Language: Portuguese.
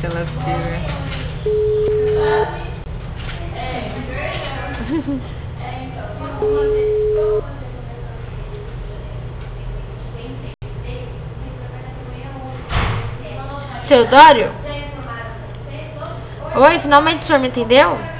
lasqueira. Seu Dório? Oi, finalmente o senhor me entendeu?